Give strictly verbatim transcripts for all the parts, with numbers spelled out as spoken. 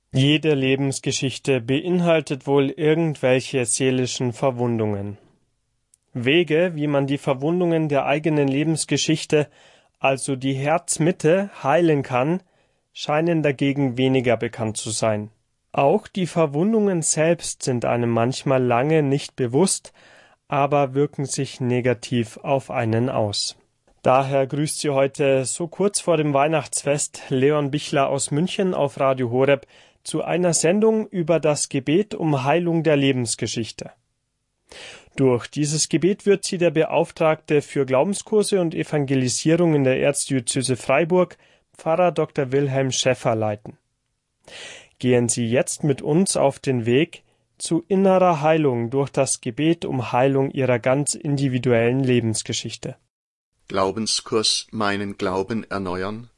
Jede Lebensgeschichte beinhaltet wohl irgendwelche seelischen Verwundungen. Wege, wie man die Verwundungen der eigenen Lebensgeschichte, also die Herzmitte, heilen kann, scheinen dagegen weniger bekannt zu sein. Auch die Verwundungen selbst sind einem manchmal lange nicht bewusst, aber wirken sich negativ auf einen aus. Daher grüßt Sie heute so kurz vor dem Weihnachtsfest Leon Bichler aus München auf Radio Horeb zu einer Sendung über das Gebet um Heilung der Lebensgeschichte. Durch dieses Gebet wird Sie der Beauftragte für Glaubenskurse und Evangelisierung in der Erzdiözese Freiburg, Pfarrer Doktor Wilhelm Schäffer, leiten. Gehen Sie jetzt mit uns auf den Weg zu innerer Heilung durch das Gebet um Heilung Ihrer ganz individuellen Lebensgeschichte. Glaubenskurs Meinen Glauben erneuern.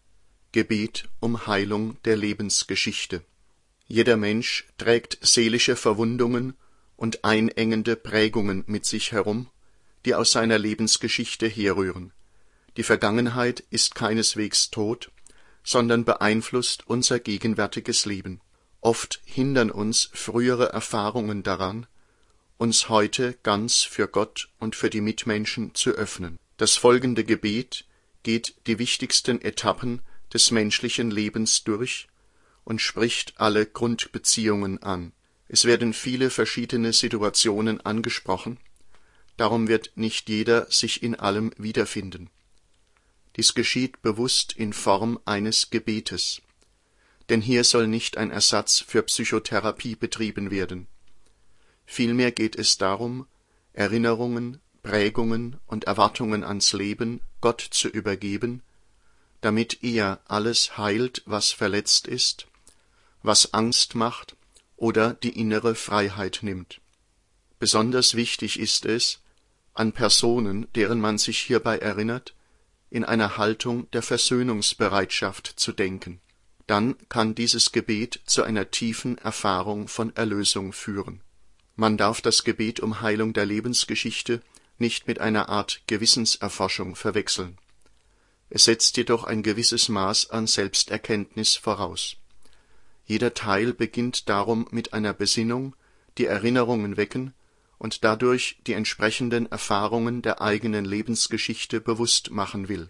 Gebet um Heilung der Lebensgeschichte. Jeder Mensch trägt seelische Verwundungen und einengende Prägungen mit sich herum, die aus seiner Lebensgeschichte herrühren. Die Vergangenheit ist keineswegs tot, sondern beeinflusst unser gegenwärtiges Leben. Oft hindern uns frühere Erfahrungen daran, uns heute ganz für Gott und für die Mitmenschen zu öffnen. Das folgende Gebet geht die wichtigsten Etappen des menschlichen Lebens durch und spricht alle Grundbeziehungen an. Es werden viele verschiedene Situationen angesprochen, darum wird nicht jeder sich in allem wiederfinden. Dies geschieht bewusst in Form eines Gebetes, denn hier soll nicht ein Ersatz für Psychotherapie betrieben werden. Vielmehr geht es darum, Erinnerungen, Prägungen und Erwartungen ans Leben Gott zu übergeben, damit er alles heilt, was verletzt ist, was Angst macht oder die innere Freiheit nimmt. Besonders wichtig ist es, an Personen, deren man sich hierbei erinnert, in einer Haltung der Versöhnungsbereitschaft zu denken. Dann kann dieses Gebet zu einer tiefen Erfahrung von Erlösung führen. Man darf das Gebet um Heilung der Lebensgeschichte nicht mit einer Art Gewissenserforschung verwechseln. Es setzt jedoch ein gewisses Maß an Selbsterkenntnis voraus. Jeder Teil beginnt darum mit einer Besinnung, die Erinnerungen wecken und dadurch die entsprechenden Erfahrungen der eigenen Lebensgeschichte bewusst machen will.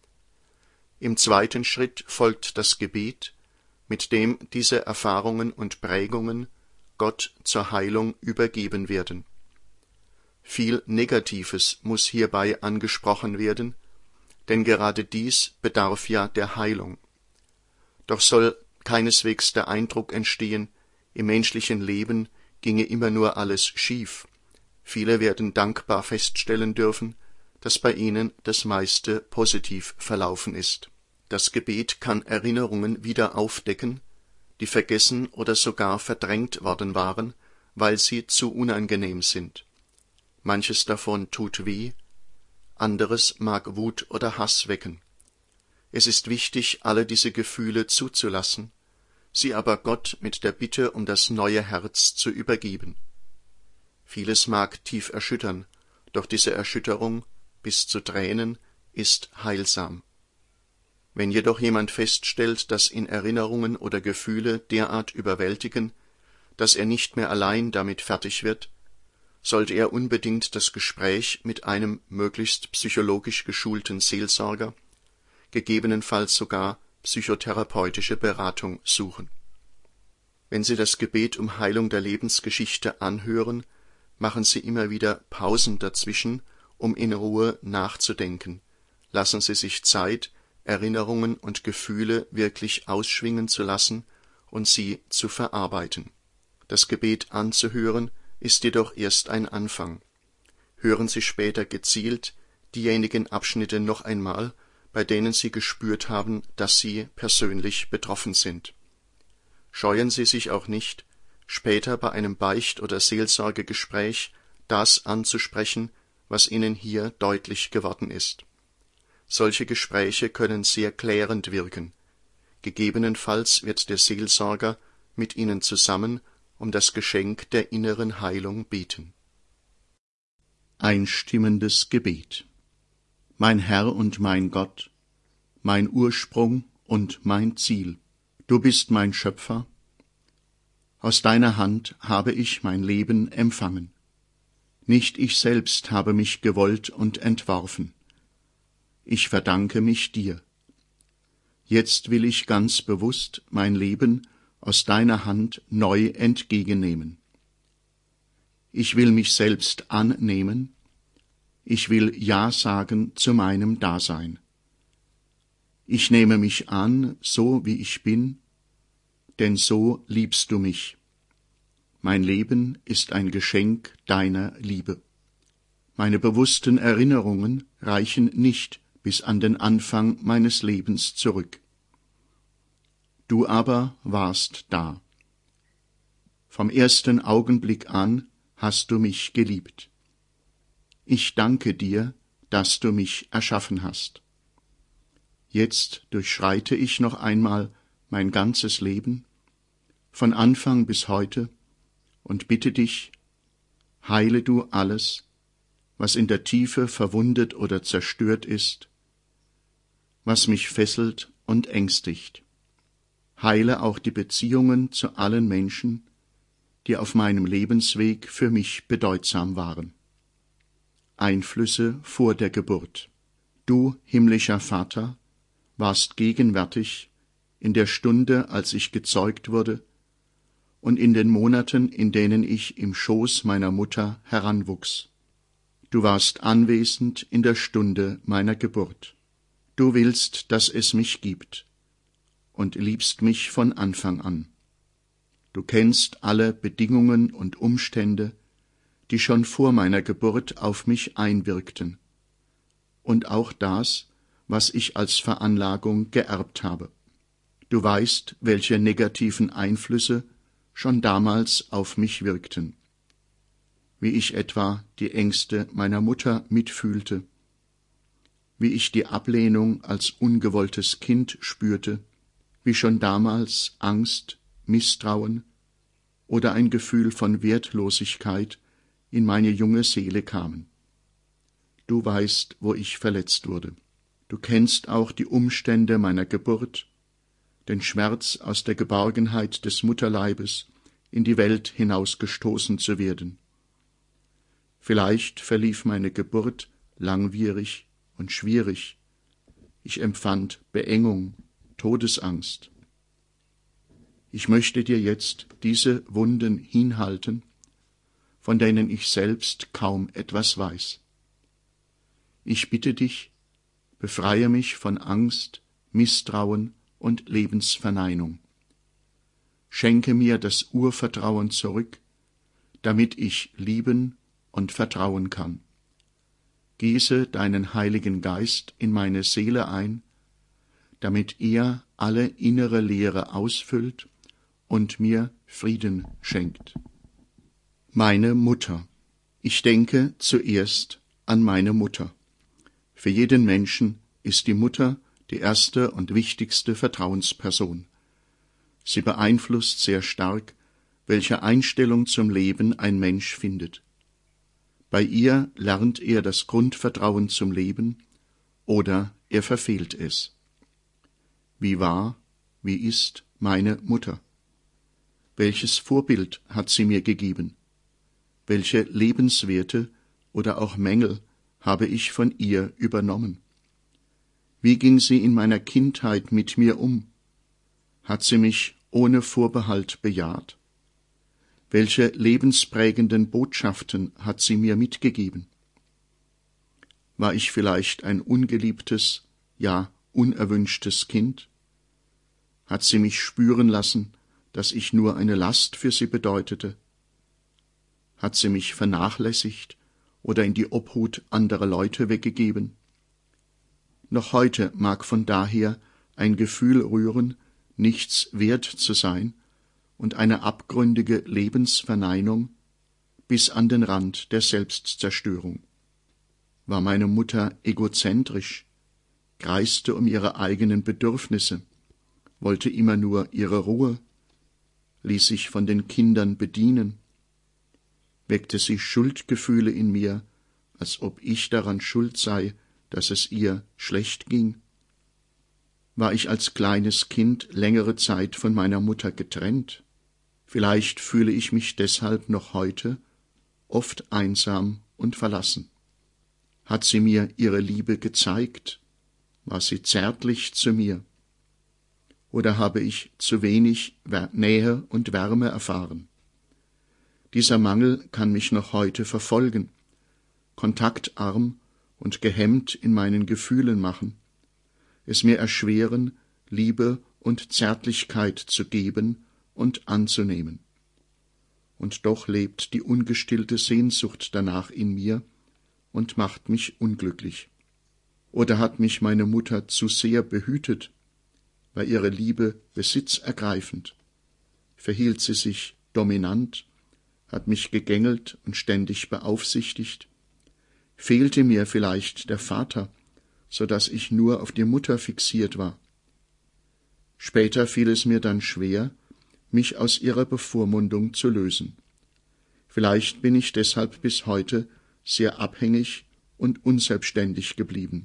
Im zweiten Schritt folgt das Gebet, mit dem diese Erfahrungen und Prägungen Gott zur Heilung übergeben werden. Viel Negatives muss hierbei angesprochen werden, denn gerade dies bedarf ja der Heilung. Doch soll keineswegs der Eindruck entstehen, im menschlichen Leben ginge immer nur alles schief. Viele werden dankbar feststellen dürfen, dass bei ihnen das meiste positiv verlaufen ist. Das Gebet kann Erinnerungen wieder aufdecken, die vergessen oder sogar verdrängt worden waren, weil sie zu unangenehm sind. Manches davon tut weh, anderes mag Wut oder Hass wecken. Es ist wichtig, alle diese Gefühle zuzulassen, sie aber Gott mit der Bitte um das neue Herz zu übergeben. Vieles mag tief erschüttern, doch diese Erschütterung, bis zu Tränen, ist heilsam. Wenn jedoch jemand feststellt, dass ihn Erinnerungen oder Gefühle derart überwältigen, dass er nicht mehr allein damit fertig wird, sollte er unbedingt das Gespräch mit einem möglichst psychologisch geschulten Seelsorger, gegebenenfalls sogar psychotherapeutische Beratung suchen. Wenn Sie das Gebet um Heilung der Lebensgeschichte anhören, machen Sie immer wieder Pausen dazwischen, um in Ruhe nachzudenken. Lassen Sie sich Zeit, Erinnerungen und Gefühle wirklich ausschwingen zu lassen und sie zu verarbeiten. Das Gebet anzuhören ist jedoch erst ein Anfang. Hören Sie später gezielt diejenigen Abschnitte noch einmal, bei denen Sie gespürt haben, dass Sie persönlich betroffen sind. Scheuen Sie sich auch nicht, später bei einem Beicht- oder Seelsorgegespräch das anzusprechen, was Ihnen hier deutlich geworden ist. Solche Gespräche können sehr klärend wirken. Gegebenenfalls wird der Seelsorger mit Ihnen zusammen um das Geschenk der inneren Heilung beten. Einstimmendes Gebet. Mein Herr und mein Gott, mein Ursprung und mein Ziel, du bist mein Schöpfer, Aus deiner Hand habe ich mein Leben empfangen. Nicht ich selbst habe mich gewollt und entworfen. Ich verdanke mich dir. Jetzt will ich ganz bewusst mein Leben aus deiner Hand neu entgegennehmen. Ich will mich selbst annehmen. Ich will Ja sagen zu meinem Dasein. Ich nehme mich an, so wie ich bin, denn so liebst du mich. Mein Leben ist ein Geschenk deiner Liebe. Meine bewussten Erinnerungen reichen nicht bis an den Anfang meines Lebens zurück. Du aber warst da. Vom ersten Augenblick an hast du mich geliebt. Ich danke dir, dass du mich erschaffen hast. Jetzt durchschreite ich noch einmal mein ganzes Leben, von Anfang bis heute, und bitte dich, heile du alles, was in der Tiefe verwundet oder zerstört ist, was mich fesselt und ängstigt. Heile auch die Beziehungen zu allen Menschen, die auf meinem Lebensweg für mich bedeutsam waren. Einflüsse vor der Geburt. Du, himmlischer Vater, warst gegenwärtig in der Stunde, als ich gezeugt wurde, und in den Monaten, in denen ich im Schoß meiner Mutter heranwuchs. Du warst anwesend in der Stunde meiner Geburt. Du willst, dass es mich gibt, und liebst mich von Anfang an. Du kennst alle Bedingungen und Umstände, die schon vor meiner Geburt auf mich einwirkten, und auch das, was ich als Veranlagung geerbt habe. Du weißt, welche negativen Einflüsse schon damals auf mich wirkten, wie ich etwa die Ängste meiner Mutter mitfühlte, wie ich die Ablehnung als ungewolltes Kind spürte, wie schon damals Angst, Misstrauen oder ein Gefühl von Wertlosigkeit in meine junge Seele kamen. Du weißt, wo ich verletzt wurde. Du kennst auch die Umstände meiner Geburt, den Schmerz, aus der Geborgenheit des Mutterleibes in die Welt hinausgestoßen zu werden. Vielleicht verlief meine Geburt langwierig und schwierig. Ich empfand Beengung, Todesangst. Ich möchte dir jetzt diese Wunden hinhalten, von denen ich selbst kaum etwas weiß. Ich bitte dich, befreie mich von Angst, Misstrauen und Lebensverneinung. Schenke mir das Urvertrauen zurück, damit ich lieben und vertrauen kann. Gieße deinen Heiligen Geist in meine Seele ein, damit er alle innere Leere ausfüllt und mir Frieden schenkt. Meine Mutter. Ich denke zuerst an meine Mutter. Für jeden Menschen ist die Mutter die erste und wichtigste Vertrauensperson. Sie beeinflusst sehr stark, welche Einstellung zum Leben ein Mensch findet. Bei ihr lernt er das Grundvertrauen zum Leben oder er verfehlt es. Wie war, wie ist meine Mutter? Welches Vorbild hat sie mir gegeben? Welche Lebenswerte oder auch Mängel habe ich von ihr übernommen? Wie ging sie in meiner Kindheit mit mir um? Hat sie mich ohne Vorbehalt bejaht? Welche lebensprägenden Botschaften hat sie mir mitgegeben? War ich vielleicht ein ungeliebtes, ja unerwünschtes Kind? Hat sie mich spüren lassen, dass ich nur eine Last für sie bedeutete? Hat sie mich vernachlässigt oder in die Obhut anderer Leute weggegeben? Noch heute mag von daher ein Gefühl rühren, nichts wert zu sein, und eine abgründige Lebensverneinung bis an den Rand der Selbstzerstörung. War meine Mutter egozentrisch, kreiste um ihre eigenen Bedürfnisse, wollte immer nur ihre Ruhe, ließ sich von den Kindern bedienen, weckte sie Schuldgefühle in mir, als ob ich daran schuld sei, dass es ihr schlecht ging? War ich als kleines Kind längere Zeit von meiner Mutter getrennt? Vielleicht fühle ich mich deshalb noch heute oft einsam und verlassen. Hat sie mir ihre Liebe gezeigt? War sie zärtlich zu mir? Oder habe ich zu wenig Nähe und Wärme erfahren? Dieser Mangel kann mich noch heute verfolgen, kontaktarm und gehemmt in meinen Gefühlen machen, es mir erschweren, Liebe und Zärtlichkeit zu geben und anzunehmen. Und doch lebt die ungestillte Sehnsucht danach in mir und macht mich unglücklich. Oder hat mich meine Mutter zu sehr behütet, war ihre Liebe besitzergreifend? Verhielt sie sich dominant, hat mich gegängelt und ständig beaufsichtigt? Fehlte mir vielleicht der Vater, so dass ich nur auf die Mutter fixiert war? Später fiel es mir dann schwer, mich aus ihrer Bevormundung zu lösen. Vielleicht bin ich deshalb bis heute sehr abhängig und unselbstständig geblieben.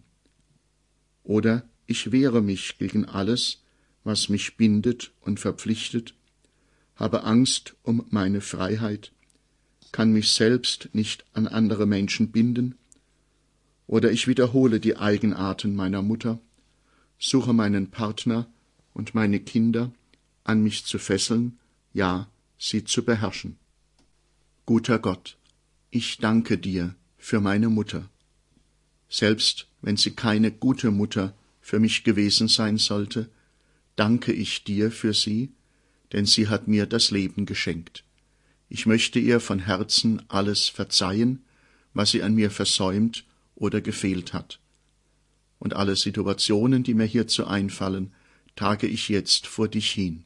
Oder ich wehre mich gegen alles, was mich bindet und verpflichtet, habe Angst um meine Freiheit, kann mich selbst nicht an andere Menschen binden, oder ich wiederhole die Eigenarten meiner Mutter, suche meinen Partner und meine Kinder an mich zu fesseln, ja, sie zu beherrschen. Guter Gott, ich danke dir für meine Mutter. Selbst wenn sie keine gute Mutter für mich gewesen sein sollte, danke ich dir für sie, denn sie hat mir das Leben geschenkt. Ich möchte ihr von Herzen alles verzeihen, was sie an mir versäumt oder gefehlt hat. Und alle Situationen, die mir hierzu einfallen, trage ich jetzt vor dich hin.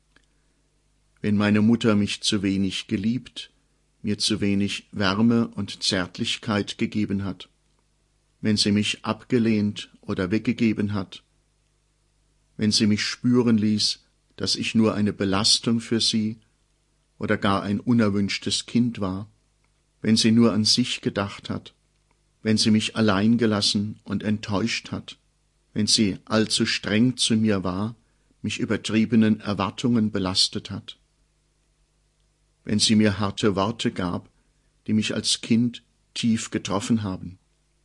Wenn meine Mutter mich zu wenig geliebt, mir zu wenig Wärme und Zärtlichkeit gegeben hat, wenn sie mich abgelehnt oder weggegeben hat, wenn sie mich spüren ließ, dass ich nur eine Belastung für sie oder gar ein unerwünschtes Kind war, wenn sie nur an sich gedacht hat, wenn sie mich allein gelassen und enttäuscht hat, wenn sie allzu streng zu mir war, mich übertriebenen Erwartungen belastet hat, wenn sie mir harte Worte gab, die mich als Kind tief getroffen haben,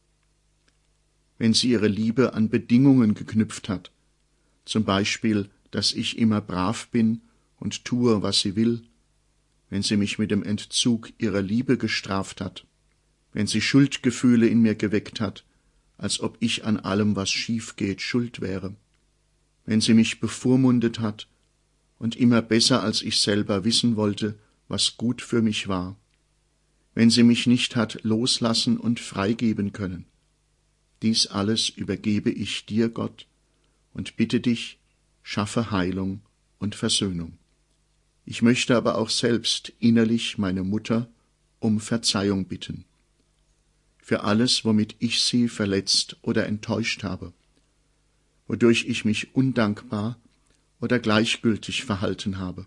wenn sie ihre Liebe an Bedingungen geknüpft hat, zum Beispiel, dass ich immer brav bin und tue, was sie will, wenn sie mich mit dem Entzug ihrer Liebe gestraft hat, wenn sie Schuldgefühle in mir geweckt hat, als ob ich an allem, was schief geht, schuld wäre, wenn sie mich bevormundet hat und immer besser als ich selber wissen wollte, was gut für mich war, wenn sie mich nicht hat loslassen und freigeben können. Dies alles übergebe ich dir, Gott, und bitte dich, schaffe Heilung und Versöhnung. Ich möchte aber auch selbst innerlich meine Mutter um Verzeihung bitten. Für alles, womit ich sie verletzt oder enttäuscht habe, wodurch ich mich undankbar oder gleichgültig verhalten habe.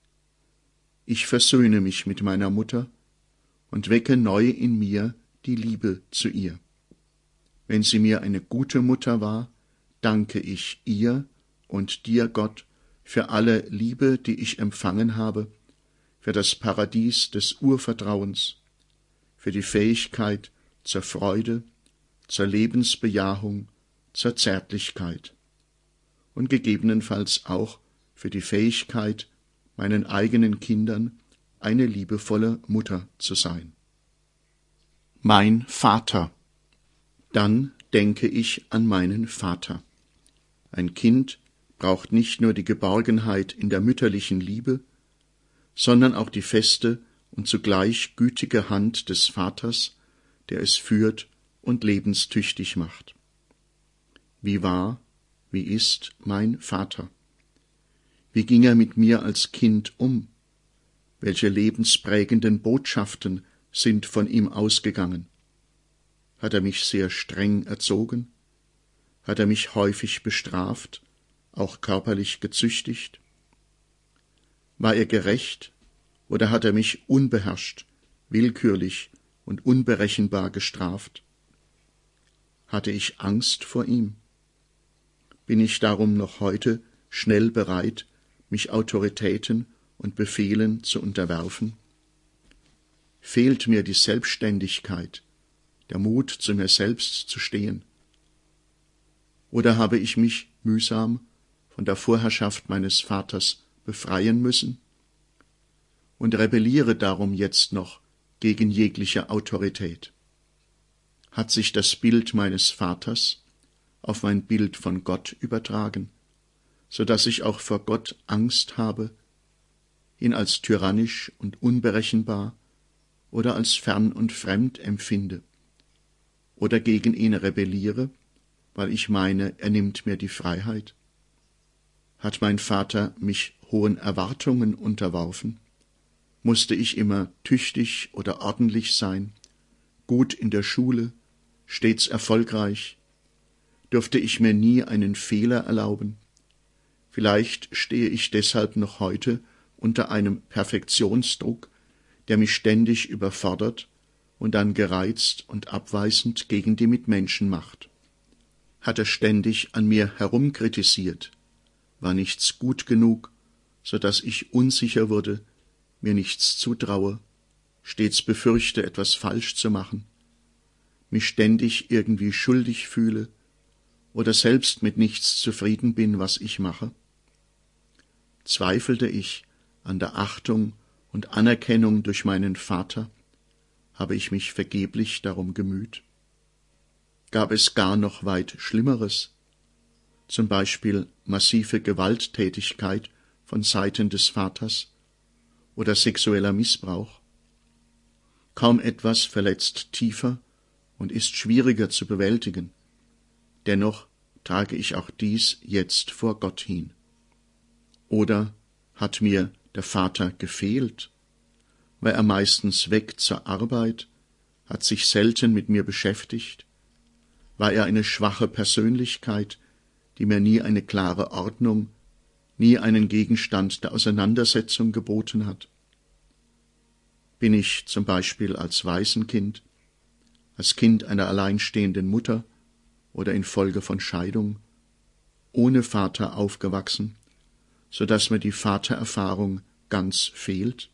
Ich versöhne mich mit meiner Mutter und wecke neu in mir die Liebe zu ihr. Wenn sie mir eine gute Mutter war, danke ich ihr und dir, Gott, für alle Liebe, die ich empfangen habe, für das Paradies des Urvertrauens, für die Fähigkeit zur Freude, zur Lebensbejahung, zur Zärtlichkeit und gegebenenfalls auch für die Fähigkeit, meinen eigenen Kindern eine liebevolle Mutter zu sein. Mein Vater. Dann denke ich an meinen Vater. Ein Kind braucht nicht nur die Geborgenheit in der mütterlichen Liebe, sondern auch die feste und zugleich gütige Hand des Vaters, der es führt und lebenstüchtig macht. Wie war, wie ist mein Vater? Wie ging er mit mir als Kind um? Welche lebensprägenden Botschaften sind von ihm ausgegangen? Hat er mich sehr streng erzogen? Hat er mich häufig bestraft, auch körperlich gezüchtigt? War er gerecht, oder hat er mich unbeherrscht, willkürlich und unberechenbar gestraft? Hatte ich Angst vor ihm? Bin ich darum noch heute schnell bereit, mich Autoritäten und Befehlen zu unterwerfen? Fehlt mir die Selbstständigkeit, der Mut, zu mir selbst zu stehen? Oder habe ich mich mühsam von der Vorherrschaft meines Vaters befreien müssen und rebelliere darum jetzt noch gegen jegliche Autorität? Hat sich das Bild meines Vaters auf mein Bild von Gott übertragen, so dass ich auch vor Gott Angst habe, ihn als tyrannisch und unberechenbar oder als fern und fremd empfinde oder gegen ihn rebelliere, weil ich meine, er nimmt mir die Freiheit? Hat mein Vater mich hohen Erwartungen unterworfen? Musste ich immer tüchtig oder ordentlich sein, gut in der Schule, stets erfolgreich? Dürfte ich mir nie einen Fehler erlauben? Vielleicht stehe ich deshalb noch heute unter einem Perfektionsdruck, der mich ständig überfordert und dann gereizt und abweisend gegen die Mitmenschen macht. Hat er ständig an mir herumkritisiert, war nichts gut genug, so dass ich unsicher wurde, mir nichts zutraue, stets befürchte, etwas falsch zu machen, mich ständig irgendwie schuldig fühle oder selbst mit nichts zufrieden bin, was ich mache? Zweifelte ich an der Achtung und Anerkennung durch meinen Vater? Habe ich mich vergeblich darum gemüht? Gab es gar noch weit Schlimmeres, zum Beispiel massive Gewalttätigkeit von Seiten des Vaters oder sexueller Missbrauch? Kaum etwas verletzt tiefer und ist schwieriger zu bewältigen. Dennoch trage ich auch dies jetzt vor Gott hin. Oder hat mir der Vater gefehlt? War er meistens weg zur Arbeit, hat sich selten mit mir beschäftigt? War er eine schwache Persönlichkeit, die mir nie eine klare Ordnung, nie einen Gegenstand der Auseinandersetzung geboten hat? Bin ich zum Beispiel als Waisenkind, als Kind einer alleinstehenden Mutter oder infolge von Scheidung, ohne Vater aufgewachsen, so dass mir die Vatererfahrung ganz fehlt?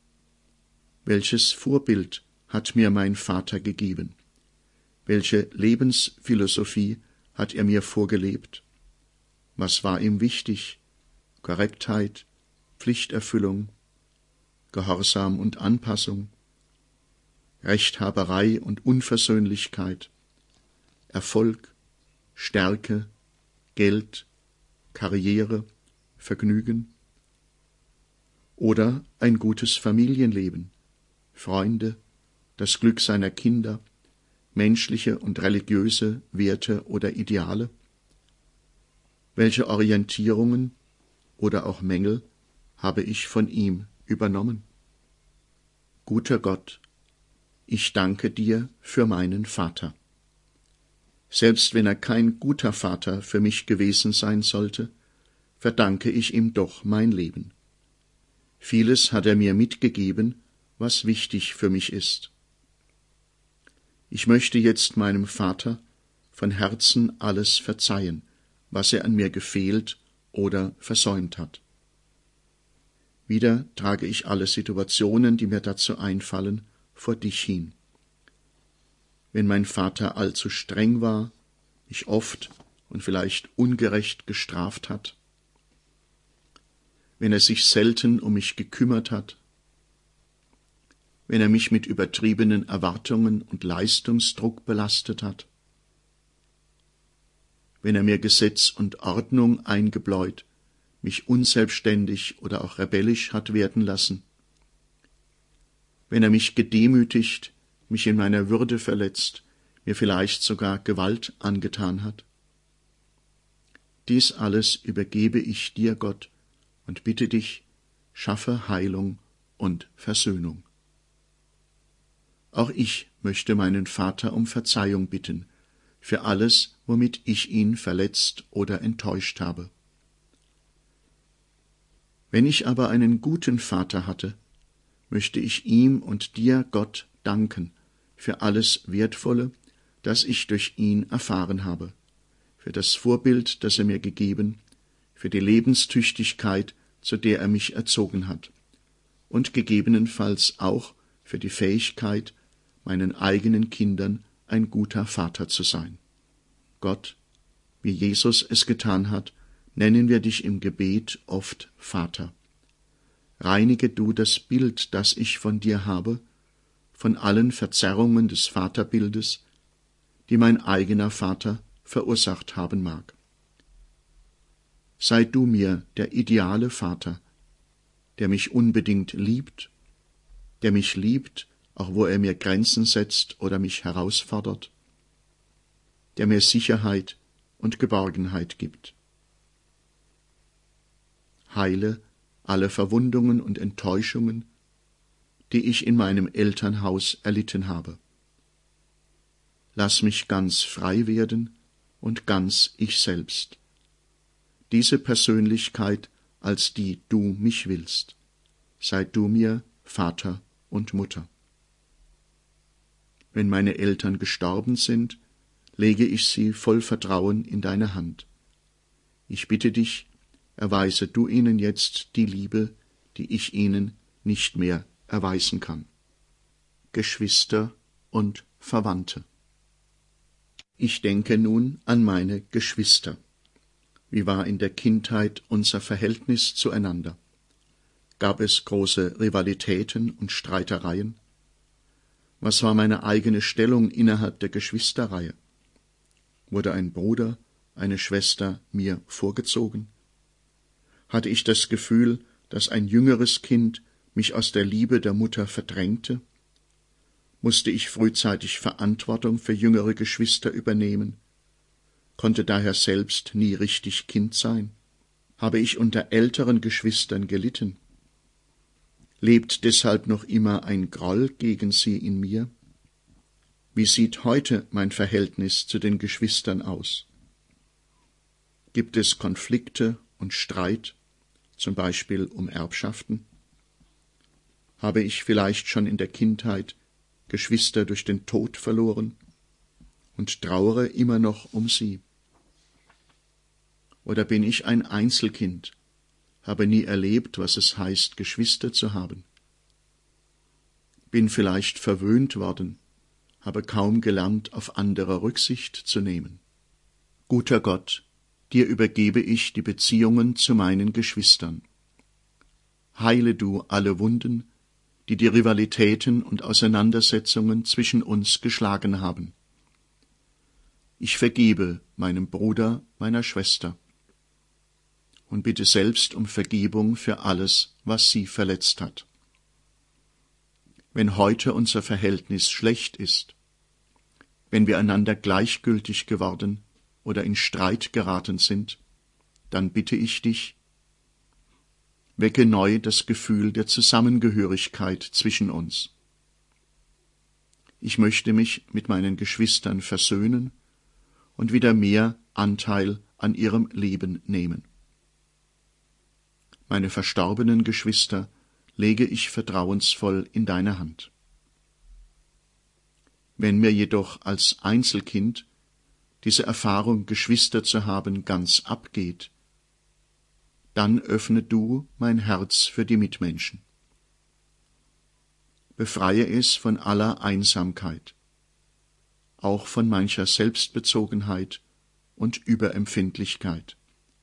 Welches Vorbild hat mir mein Vater gegeben? Welche Lebensphilosophie hat er mir vorgelebt? Was war ihm wichtig? Korrektheit, Pflichterfüllung, Gehorsam und Anpassung, Rechthaberei und Unversöhnlichkeit, Erfolg, Stärke, Geld, Karriere, Vergnügen? Oder ein gutes Familienleben, Freunde, das Glück seiner Kinder, menschliche und religiöse Werte oder Ideale? Welche Orientierungen oder auch Mängel habe ich von ihm übernommen? Guter Gott, ich danke dir für meinen Vater. Selbst wenn er kein guter Vater für mich gewesen sein sollte, verdanke ich ihm doch mein Leben. Vieles hat er mir mitgegeben, was wichtig für mich ist. Ich möchte jetzt meinem Vater von Herzen alles verzeihen, was er an mir gefehlt oder versäumt hat. Wieder trage ich alle Situationen, die mir dazu einfallen, vor dich hin. Wenn mein Vater allzu streng war, mich oft und vielleicht ungerecht gestraft hat, wenn er sich selten um mich gekümmert hat, wenn er mich mit übertriebenen Erwartungen und Leistungsdruck belastet hat, wenn er mir Gesetz und Ordnung eingebläut, mich unselbstständig oder auch rebellisch hat werden lassen, wenn er mich gedemütigt, mich in meiner Würde verletzt, mir vielleicht sogar Gewalt angetan hat. Dies alles übergebe ich dir, Gott, und bitte dich, schaffe Heilung und Versöhnung. Auch ich möchte meinen Vater um Verzeihung bitten für alles, womit ich ihn verletzt oder enttäuscht habe. Wenn ich aber einen guten Vater hatte, möchte ich ihm und dir, Gott, danken für alles Wertvolle, das ich durch ihn erfahren habe, für das Vorbild, das er mir gegeben, für die Lebenstüchtigkeit, zu der er mich erzogen hat, und gegebenenfalls auch für die Fähigkeit, meinen eigenen Kindern ein guter Vater zu sein. Gott, wie Jesus es getan hat, nennen wir dich im Gebet oft Vater. Reinige du das Bild, das ich von dir habe, von allen Verzerrungen des Vaterbildes, die mein eigener Vater verursacht haben mag. Sei du mir der ideale Vater, der mich unbedingt liebt, der mich liebt, auch wo er mir Grenzen setzt oder mich herausfordert, der mir Sicherheit und Geborgenheit gibt. Heile alle Verwundungen und Enttäuschungen, die ich in meinem Elternhaus erlitten habe. Lass mich ganz frei werden und ganz ich selbst. Diese Persönlichkeit, als die du mich willst. Sei du mir Vater und Mutter. Wenn meine Eltern gestorben sind, lege ich sie voll Vertrauen in deine Hand. Ich bitte dich, erweise du ihnen jetzt die Liebe, die ich ihnen nicht mehr erweisen kann. Geschwister und Verwandte. Ich denke nun an meine Geschwister. Wie war in der Kindheit unser Verhältnis zueinander? Gab es große Rivalitäten und Streitereien? Was war meine eigene Stellung innerhalb der Geschwisterreihe? Wurde ein Bruder, eine Schwester mir vorgezogen? Hatte ich das Gefühl, dass ein jüngeres Kind mich aus der Liebe der Mutter verdrängte? Musste ich frühzeitig Verantwortung für jüngere Geschwister übernehmen? Konnte daher selbst nie richtig Kind sein? Habe ich unter älteren Geschwistern gelitten? Lebt deshalb noch immer ein Groll gegen sie in mir? Wie sieht heute mein Verhältnis zu den Geschwistern aus? Gibt es Konflikte und Streit, zum Beispiel um Erbschaften? Habe ich vielleicht schon in der Kindheit Geschwister durch den Tod verloren und trauere immer noch um sie? Oder bin ich ein Einzelkind, habe nie erlebt, was es heißt, Geschwister zu haben? Bin vielleicht verwöhnt worden, habe kaum gelernt, auf andere Rücksicht zu nehmen. Guter Gott, dir übergebe ich die Beziehungen zu meinen Geschwistern. Heile du alle Wunden, die die Rivalitäten und Auseinandersetzungen zwischen uns geschlagen haben. Ich vergebe meinem Bruder, meiner Schwester und bitte selbst um Vergebung für alles, was sie verletzt hat. Wenn heute unser Verhältnis schlecht ist, wenn wir einander gleichgültig geworden oder in Streit geraten sind, dann bitte ich dich, wecke neu das Gefühl der Zusammengehörigkeit zwischen uns. Ich möchte mich mit meinen Geschwistern versöhnen und wieder mehr Anteil an ihrem Leben nehmen. Meine verstorbenen Geschwister lege ich vertrauensvoll in deine Hand. Wenn mir jedoch als Einzelkind diese Erfahrung, Geschwister zu haben, ganz abgeht, dann öffne du mein Herz für die Mitmenschen. Befreie es von aller Einsamkeit, auch von mancher Selbstbezogenheit und Überempfindlichkeit.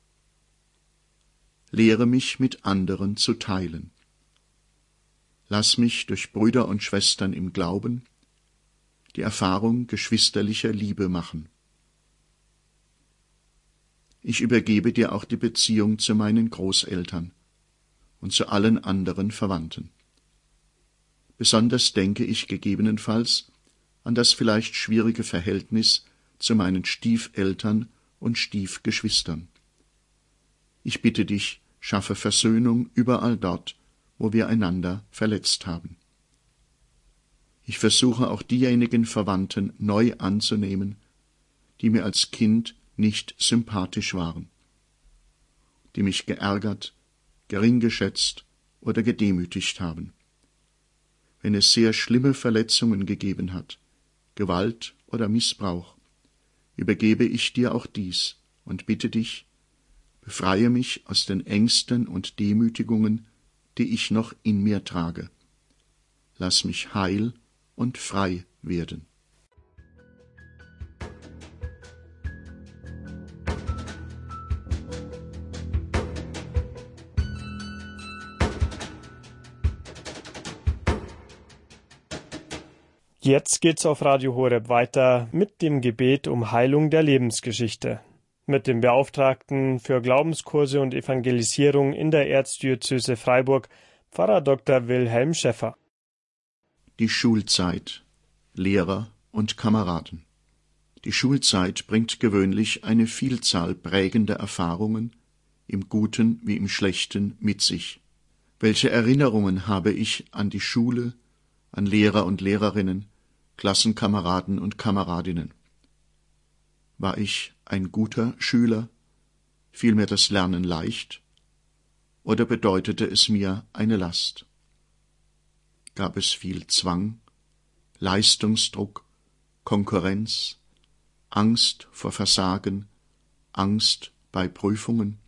Lehre mich mit anderen zu teilen. Lass mich durch Brüder und Schwestern im Glauben die Erfahrung geschwisterlicher Liebe machen. Ich übergebe dir auch die Beziehung zu meinen Großeltern und zu allen anderen Verwandten. Besonders denke ich gegebenenfalls an das vielleicht schwierige Verhältnis zu meinen Stiefeltern und Stiefgeschwistern. Ich bitte dich, schaffe Versöhnung überall dort, wo wir einander verletzt haben. Ich versuche auch diejenigen Verwandten neu anzunehmen, die mir als Kind nicht sympathisch waren, die mich geärgert, gering geschätzt oder gedemütigt haben. Wenn es sehr schlimme Verletzungen gegeben hat, Gewalt oder Missbrauch, übergebe ich dir auch dies und bitte dich, Befreie mich aus den Ängsten und Demütigungen, die ich noch in mir trage. Lass mich heil und frei werden. Jetzt geht's auf Radio Horeb weiter mit dem Gebet um Heilung der Lebensgeschichte. Mit dem Beauftragten für Glaubenskurse und Evangelisierung in der Erzdiözese Freiburg, Pfarrer Doktor Wilhelm Schäffer. Die Schulzeit, Lehrer und Kameraden. Die Schulzeit bringt gewöhnlich eine Vielzahl prägender Erfahrungen, im Guten wie im Schlechten, mit sich. Welche Erinnerungen habe ich an die Schule, an Lehrer und Lehrerinnen, Klassenkameraden und Kameradinnen? War ich ein guter Schüler? Fiel mir das Lernen leicht? Oder bedeutete es mir eine Last? Gab es viel Zwang, Leistungsdruck, Konkurrenz, Angst vor Versagen, Angst bei Prüfungen?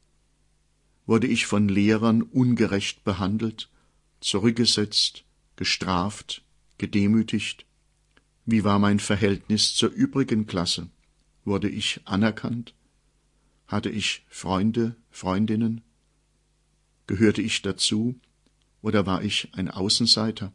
Wurde ich von Lehrern ungerecht behandelt, zurückgesetzt, gestraft, gedemütigt? Wie war mein Verhältnis zur übrigen Klasse? Wurde ich anerkannt? Hatte ich Freunde, Freundinnen? Gehörte ich dazu oder war ich ein Außenseiter?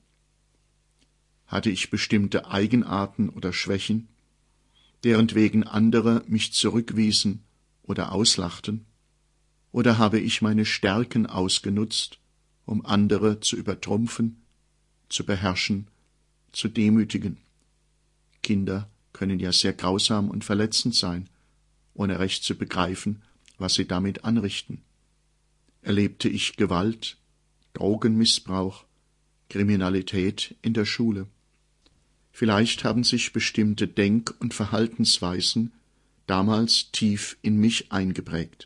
Hatte ich bestimmte Eigenarten oder Schwächen, deren wegen andere mich zurückwiesen oder auslachten? Oder habe ich meine Stärken ausgenutzt, um andere zu übertrumpfen, zu beherrschen, zu demütigen? Kinder können ja sehr grausam und verletzend sein, ohne recht zu begreifen, was sie damit anrichten. Erlebte ich Gewalt, Drogenmissbrauch, Kriminalität in der Schule? Vielleicht haben sich bestimmte Denk- und Verhaltensweisen damals tief in mich eingeprägt.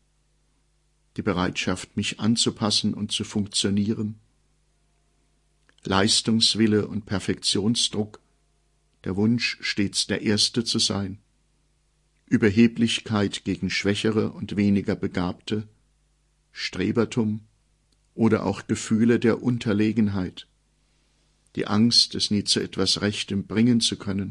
Die Bereitschaft, mich anzupassen und zu funktionieren, Leistungswille und Perfektionsdruck, der Wunsch, stets der Erste zu sein, Überheblichkeit gegen Schwächere und weniger Begabte, Strebertum oder auch Gefühle der Unterlegenheit, die Angst, es nie zu etwas Rechtem bringen zu können,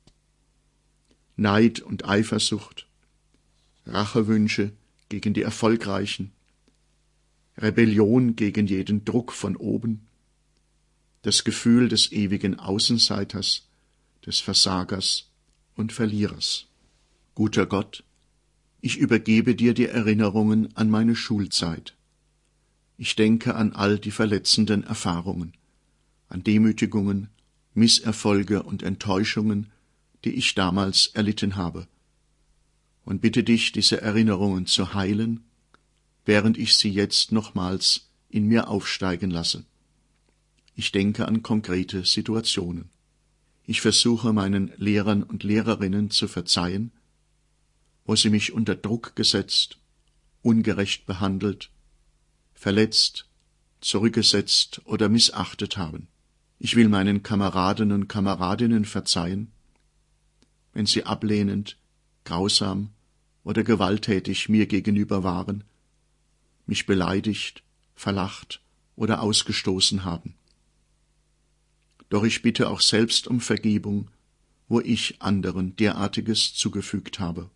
Neid und Eifersucht, Rachewünsche gegen die Erfolgreichen, Rebellion gegen jeden Druck von oben, das Gefühl des ewigen Außenseiters, des Versagers und Verlierers. Guter Gott, ich übergebe dir die Erinnerungen an meine Schulzeit. Ich denke an all die verletzenden Erfahrungen, an Demütigungen, Misserfolge und Enttäuschungen, die ich damals erlitten habe, und bitte dich, diese Erinnerungen zu heilen, während ich sie jetzt nochmals in mir aufsteigen lasse. Ich denke an konkrete Situationen. Ich versuche meinen Lehrern und Lehrerinnen zu verzeihen, wo sie mich unter Druck gesetzt, ungerecht behandelt, verletzt, zurückgesetzt oder missachtet haben. Ich will meinen Kameraden und Kameradinnen verzeihen, wenn sie ablehnend, grausam oder gewalttätig mir gegenüber waren, mich beleidigt, verlacht oder ausgestoßen haben. Doch ich bitte auch selbst um Vergebung, wo ich anderen derartiges zugefügt habe.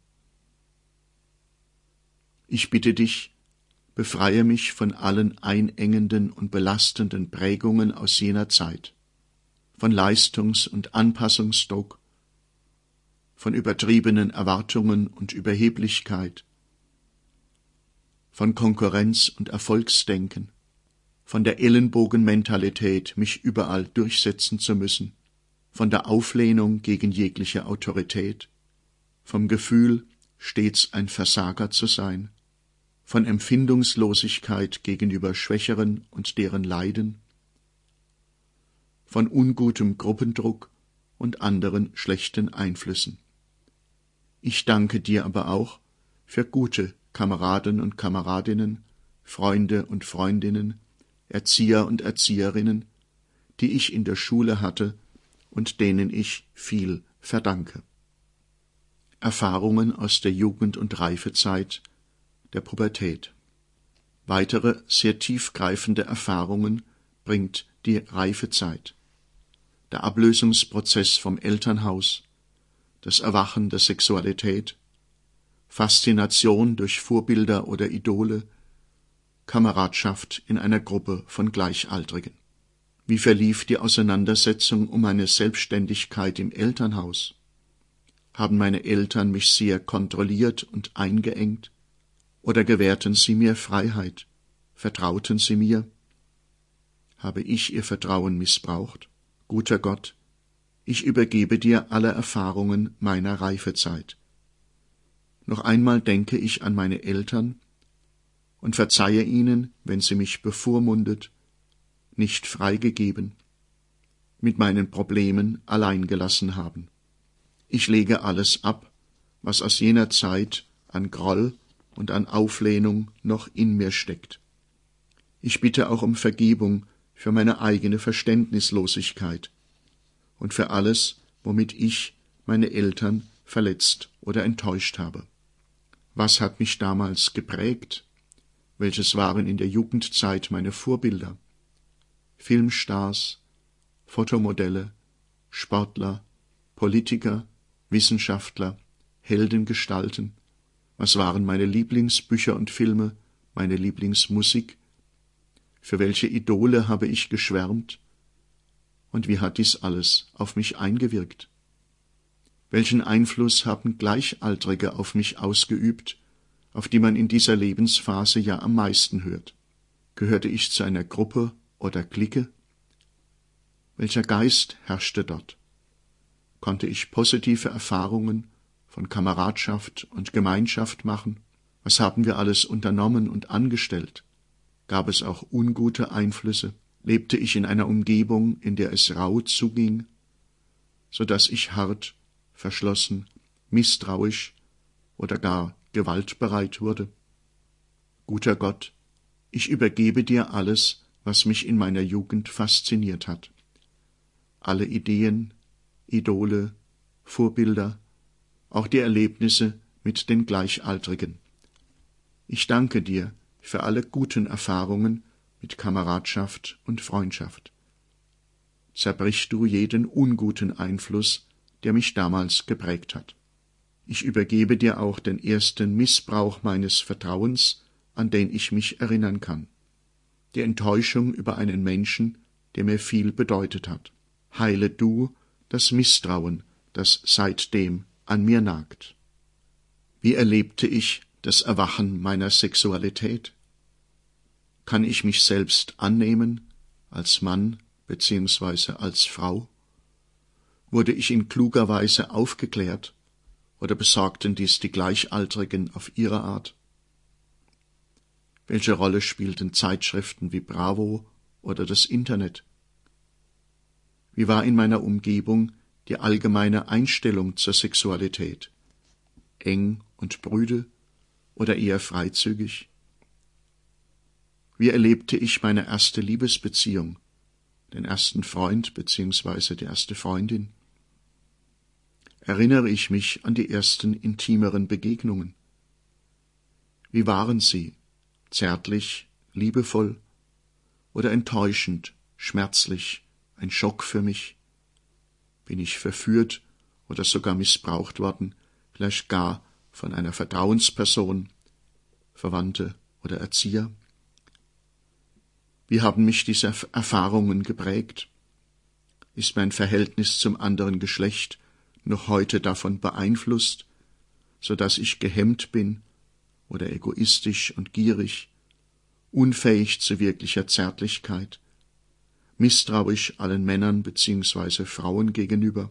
Ich bitte dich, befreie mich von allen einengenden und belastenden Prägungen aus jener Zeit, von Leistungs- und Anpassungsdruck, von übertriebenen Erwartungen und Überheblichkeit, von Konkurrenz- und Erfolgsdenken, von der Ellenbogenmentalität, mich überall durchsetzen zu müssen, von der Auflehnung gegen jegliche Autorität, vom Gefühl, stets ein Versager zu sein, von Empfindungslosigkeit gegenüber Schwächeren und deren Leiden, von ungutem Gruppendruck und anderen schlechten Einflüssen. Ich danke dir aber auch für gute Kameraden und Kameradinnen, Freunde und Freundinnen, Erzieher und Erzieherinnen, die ich in der Schule hatte und denen ich viel verdanke. Erfahrungen aus der Jugend- und Reifezeit der Pubertät. Weitere sehr tiefgreifende Erfahrungen bringt die Reifezeit. Der Ablösungsprozess vom Elternhaus, das Erwachen der Sexualität, Faszination durch Vorbilder oder Idole, Kameradschaft in einer Gruppe von Gleichaltrigen. Wie verlief die Auseinandersetzung um meine Selbstständigkeit im Elternhaus? Haben meine Eltern mich sehr kontrolliert und eingeengt? Oder gewährten sie mir Freiheit? Vertrauten sie mir? Habe ich ihr Vertrauen missbraucht? Guter Gott, ich übergebe dir alle Erfahrungen meiner Reifezeit. Noch einmal denke ich an meine Eltern und verzeihe ihnen, wenn sie mich bevormundet, nicht freigegeben, mit meinen Problemen allein gelassen haben. Ich lege alles ab, was aus jener Zeit an Groll und an Auflehnung noch in mir steckt. Ich bitte auch um Vergebung für meine eigene Verständnislosigkeit und für alles, womit ich meine Eltern verletzt oder enttäuscht habe. Was hat mich damals geprägt? Welches waren in der Jugendzeit meine Vorbilder? Filmstars, Fotomodelle, Sportler, Politiker, Wissenschaftler, Heldengestalten. Was waren meine Lieblingsbücher und Filme, meine Lieblingsmusik? Für welche Idole habe ich geschwärmt? Und wie hat dies alles auf mich eingewirkt? Welchen Einfluss haben Gleichaltrige auf mich ausgeübt, auf die man in dieser Lebensphase ja am meisten hört? Gehörte ich zu einer Gruppe oder Clique? Welcher Geist herrschte dort? Konnte ich positive Erfahrungen von Kameradschaft und Gemeinschaft machen? Was haben wir alles unternommen und angestellt? Gab es auch ungute Einflüsse? Lebte ich in einer Umgebung, in der es rau zuging, so dass ich hart, verschlossen, misstrauisch oder gar gewaltbereit wurde? Guter Gott, ich übergebe dir alles, was mich in meiner Jugend fasziniert hat. Alle Ideen, Idole, Vorbilder, auch die Erlebnisse mit den Gleichaltrigen. Ich danke dir für alle guten Erfahrungen mit Kameradschaft und Freundschaft. Zerbrich du jeden unguten Einfluss, der mich damals geprägt hat. Ich übergebe dir auch den ersten Missbrauch meines Vertrauens, an den ich mich erinnern kann. Die Enttäuschung über einen Menschen, der mir viel bedeutet hat. Heile du das Misstrauen, das seitdem an mir nagt. Wie erlebte ich das Erwachen meiner Sexualität? Kann ich mich selbst annehmen, als Mann bzw. als Frau? Wurde ich in kluger Weise aufgeklärt, oder besorgten dies die Gleichaltrigen auf ihre Art? Welche Rolle spielten Zeitschriften wie Bravo oder das Internet? Wie war in meiner Umgebung die allgemeine Einstellung zur Sexualität? Eng und prüde oder eher freizügig? Wie erlebte ich meine erste Liebesbeziehung, den ersten Freund bzw. die erste Freundin? Erinnere ich mich an die ersten intimeren Begegnungen? Wie waren sie? Zärtlich, liebevoll oder enttäuschend, schmerzlich, ein Schock für mich? Bin ich verführt oder sogar missbraucht worden, vielleicht gar von einer Vertrauensperson, Verwandte oder Erzieher? Wie haben mich diese Erfahrungen geprägt? Ist mein Verhältnis zum anderen Geschlecht noch heute davon beeinflusst, so dass ich gehemmt bin oder egoistisch und gierig, unfähig zu wirklicher Zärtlichkeit, misstrauisch allen Männern bzw. Frauen gegenüber?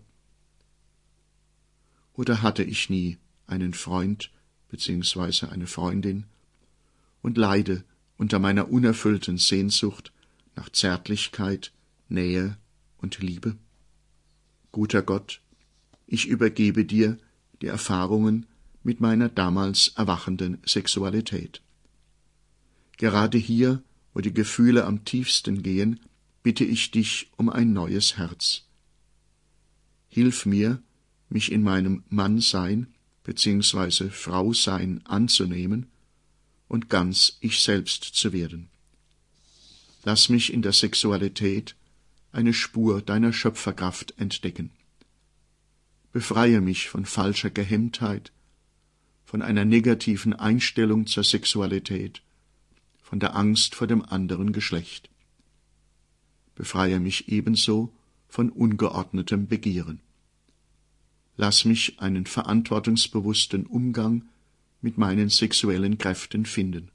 Oder hatte ich nie einen Freund bzw. eine Freundin und leide unter meiner unerfüllten Sehnsucht nach Zärtlichkeit, Nähe und Liebe? Guter Gott, ich übergebe dir die Erfahrungen mit meiner damals erwachenden Sexualität. Gerade hier, wo die Gefühle am tiefsten gehen, bitte ich dich um ein neues Herz. Hilf mir, mich in meinem Mannsein bzw. Frausein anzunehmen und ganz ich selbst zu werden. Lass mich in der Sexualität eine Spur deiner Schöpferkraft entdecken. Befreie mich von falscher Gehemmtheit, von einer negativen Einstellung zur Sexualität, von der Angst vor dem anderen Geschlecht. Befreie mich ebenso von ungeordnetem Begehren. Lass mich einen verantwortungsbewussten Umgang mit meinen sexuellen Kräften finden.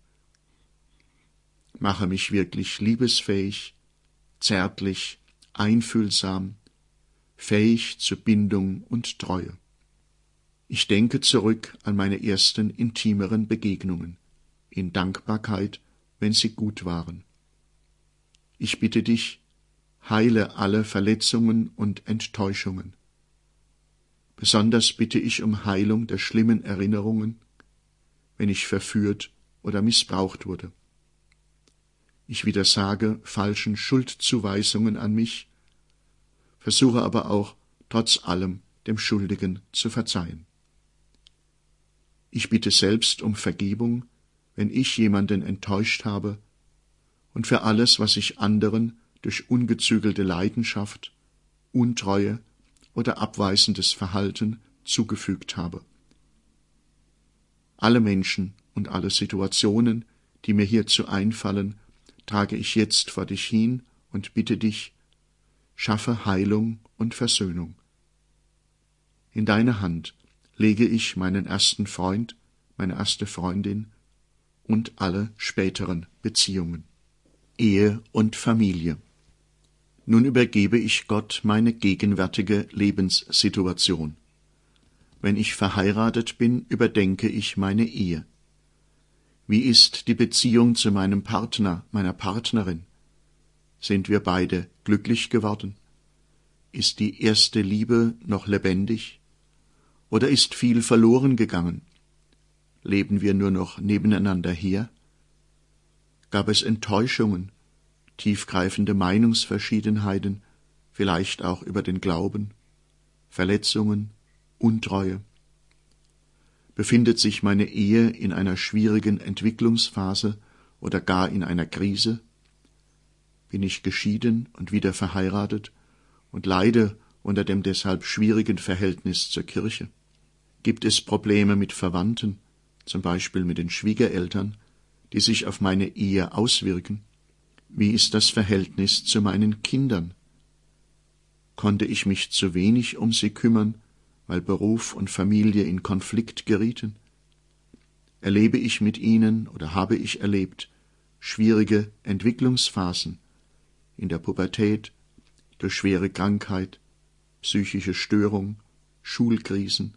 Mache mich wirklich liebesfähig, zärtlich, einfühlsam, fähig zu Bindung und Treue. Ich denke zurück an meine ersten intimeren Begegnungen, in Dankbarkeit, wenn sie gut waren. Ich bitte dich, heile alle Verletzungen und Enttäuschungen. Besonders bitte ich um Heilung der schlimmen Erinnerungen, wenn ich verführt oder missbraucht wurde. Ich widersage falschen Schuldzuweisungen an mich, versuche aber auch, trotz allem, dem Schuldigen zu verzeihen. Ich bitte selbst um Vergebung, wenn ich jemanden enttäuscht habe, und für alles, was ich anderen durch ungezügelte Leidenschaft, Untreue oder abweisendes Verhalten zugefügt habe. Alle Menschen und alle Situationen, die mir hierzu einfallen, trage ich jetzt vor dich hin und bitte dich, schaffe Heilung und Versöhnung. In deine Hand lege ich meinen ersten Freund, meine erste Freundin und alle späteren Beziehungen. Ehe und Familie. Nun übergebe ich Gott meine gegenwärtige Lebenssituation. Wenn ich verheiratet bin, überdenke ich meine Ehe. Wie ist die Beziehung zu meinem Partner, meiner Partnerin? Sind wir beide glücklich geworden? Ist die erste Liebe noch lebendig? Oder ist viel verloren gegangen? Leben wir nur noch nebeneinander her? Gab es Enttäuschungen, tiefgreifende Meinungsverschiedenheiten, vielleicht auch über den Glauben, Verletzungen, Untreue? Befindet sich meine Ehe in einer schwierigen Entwicklungsphase oder gar in einer Krise? Bin ich geschieden und wieder verheiratet und leide unter dem deshalb schwierigen Verhältnis zur Kirche? Gibt es Probleme mit Verwandten, zum Beispiel mit den Schwiegereltern, die sich auf meine Ehe auswirken? Wie ist das Verhältnis zu meinen Kindern? Konnte ich mich zu wenig um sie kümmern, weil Beruf und Familie in Konflikt gerieten? Erlebe ich mit ihnen oder habe ich erlebt schwierige Entwicklungsphasen in der Pubertät, durch schwere Krankheit, psychische Störung, Schulkrisen?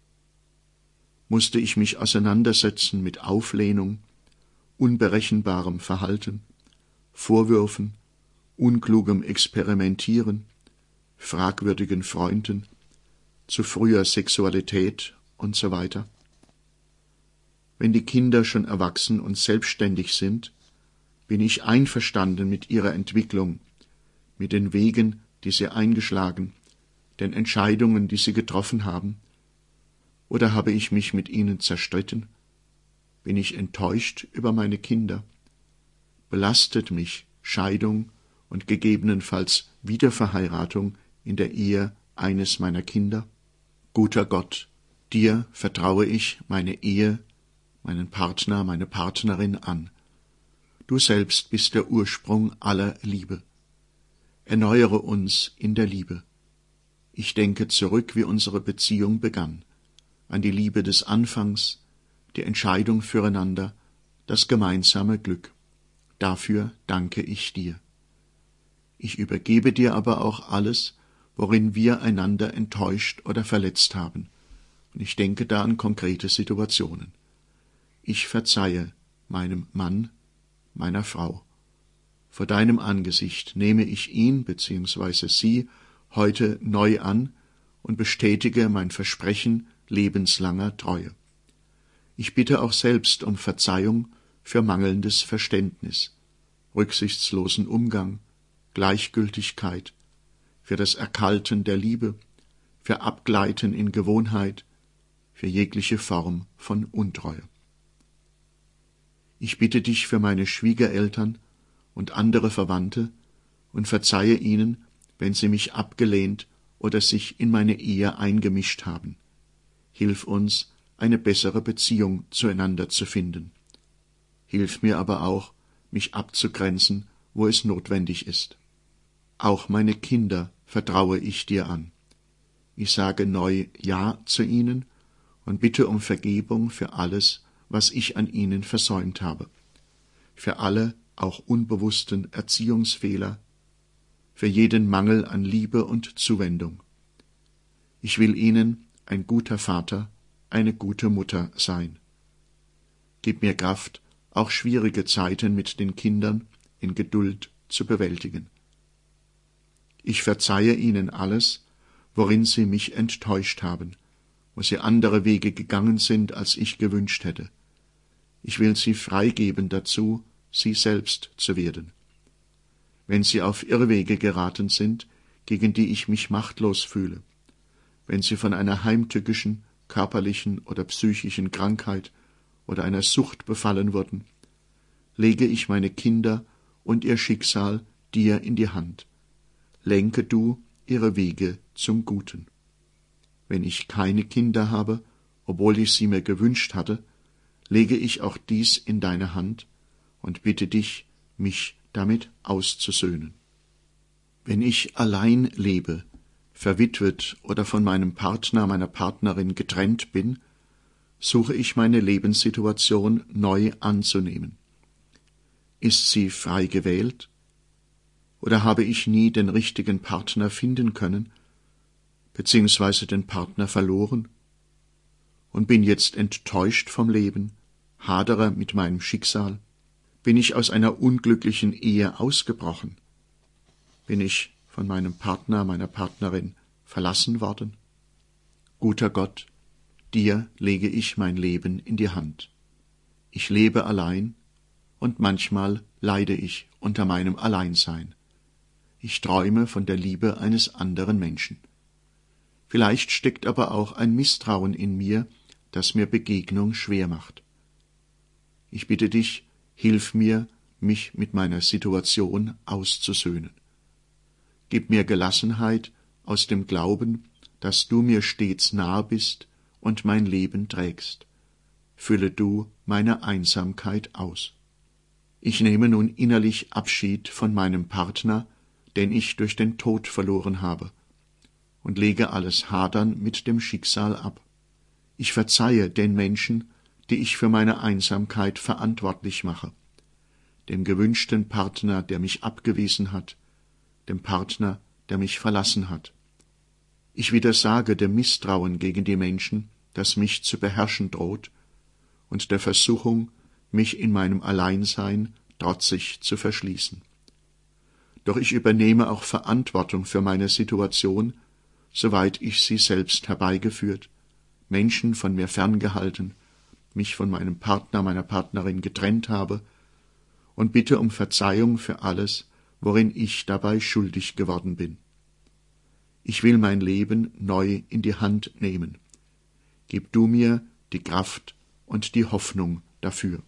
Musste ich mich auseinandersetzen mit Auflehnung, unberechenbarem Verhalten, Vorwürfen, unklugem Experimentieren, fragwürdigen Freunden, zu früher Sexualität und so weiter? Wenn die Kinder schon erwachsen und selbstständig sind, bin ich einverstanden mit ihrer Entwicklung, mit den Wegen, die sie eingeschlagen, den Entscheidungen, die sie getroffen haben? Oder habe ich mich mit ihnen zerstritten? Bin ich enttäuscht über meine Kinder? Belastet mich Scheidung und gegebenenfalls Wiederverheiratung in der Ehe eines meiner Kinder? Guter Gott, dir vertraue ich meine Ehe, meinen Partner, meine Partnerin an. Du selbst bist der Ursprung aller Liebe. Erneuere uns in der Liebe. Ich denke zurück, wie unsere Beziehung begann, an die Liebe des Anfangs, die Entscheidung füreinander, das gemeinsame Glück. Dafür danke ich dir. Ich übergebe dir aber auch alles, worin wir einander enttäuscht oder verletzt haben, und ich denke da an konkrete Situationen. Ich verzeihe meinem Mann, meiner Frau. Vor deinem Angesicht nehme ich ihn bzw. sie heute neu an und bestätige mein Versprechen lebenslanger Treue. Ich bitte auch selbst um Verzeihung für mangelndes Verständnis, rücksichtslosen Umgang, Gleichgültigkeit, für das Erkalten der Liebe, für Abgleiten in Gewohnheit, für jegliche Form von Untreue. Ich bitte dich für meine Schwiegereltern und andere Verwandte und verzeihe ihnen, wenn sie mich abgelehnt oder sich in meine Ehe eingemischt haben. Hilf uns, eine bessere Beziehung zueinander zu finden. Hilf mir aber auch, mich abzugrenzen, wo es notwendig ist. Auch meine Kinder vertraue ich dir an. Ich sage neu Ja zu ihnen und bitte um Vergebung für alles, was ich an ihnen versäumt habe, für alle, auch unbewussten Erziehungsfehler, für jeden Mangel an Liebe und Zuwendung. Ich will ihnen ein guter Vater, eine gute Mutter sein. Gib mir Kraft, auch schwierige Zeiten mit den Kindern in Geduld zu bewältigen. Ich verzeihe ihnen alles, worin sie mich enttäuscht haben, wo sie andere Wege gegangen sind, als ich gewünscht hätte. Ich will sie freigeben dazu, sie selbst zu werden. Wenn sie auf Irrwege geraten sind, gegen die ich mich machtlos fühle, wenn sie von einer heimtückischen, körperlichen oder psychischen Krankheit oder einer Sucht befallen wurden, lege ich meine Kinder und ihr Schicksal dir in die Hand. Lenke du ihre Wege zum Guten. Wenn ich keine Kinder habe, obwohl ich sie mir gewünscht hatte, lege ich auch dies in deine Hand und bitte dich, mich damit auszusöhnen. Wenn ich allein lebe, verwitwet oder von meinem Partner, meiner Partnerin getrennt bin, suche ich meine Lebenssituation neu anzunehmen. Ist sie frei gewählt? Oder habe ich nie den richtigen Partner finden können, beziehungsweise den Partner verloren? Und bin jetzt enttäuscht vom Leben, hadere mit meinem Schicksal? Bin ich aus einer unglücklichen Ehe ausgebrochen? Bin ich von meinem Partner, meiner Partnerin verlassen worden? Guter Gott, dir lege ich mein Leben in die Hand. Ich lebe allein und manchmal leide ich unter meinem Alleinsein. Ich träume von der Liebe eines anderen Menschen. Vielleicht steckt aber auch ein Misstrauen in mir, das mir Begegnung schwer macht. Ich bitte dich, hilf mir, mich mit meiner Situation auszusöhnen. Gib mir Gelassenheit aus dem Glauben, dass du mir stets nahe bist und mein Leben trägst. Fülle du meine Einsamkeit aus. Ich nehme nun innerlich Abschied von meinem Partner, den ich durch den Tod verloren habe, und lege alles Hadern mit dem Schicksal ab. Ich verzeihe den Menschen, die ich für meine Einsamkeit verantwortlich mache, dem gewünschten Partner, der mich abgewiesen hat, dem Partner, der mich verlassen hat. Ich widersage dem Misstrauen gegen die Menschen, das mich zu beherrschen droht, und der Versuchung, mich in meinem Alleinsein trotzig zu verschließen. Doch ich übernehme auch Verantwortung für meine Situation, soweit ich sie selbst herbeigeführt, Menschen von mir ferngehalten, mich von meinem Partner, meiner Partnerin getrennt habe, und bitte um Verzeihung für alles, worin ich dabei schuldig geworden bin. Ich will mein Leben neu in die Hand nehmen. Gib du mir die Kraft und die Hoffnung dafür.